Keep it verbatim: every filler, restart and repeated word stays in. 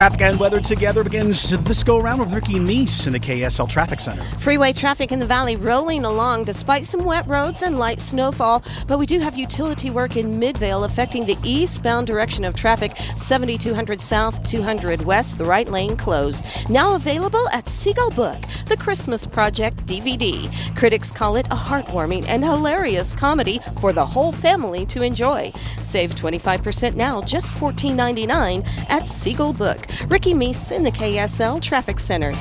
Traffic and weather together begins this go-around with Ricky Meese in the K S L Traffic Center. Freeway traffic in the valley rolling along despite some wet roads and light snowfall, but we do have utility work in Midvale affecting the eastbound direction of traffic, seventy-two hundred south, two hundred west, the right lane closed. Now available at Seagull Book, the Christmas Project D V D. Critics call it a heartwarming and hilarious comedy for the whole family to enjoy. Save twenty-five percent now, just fourteen ninety-nine at Seagull Book. Ricky Meese in the K S L Traffic Center.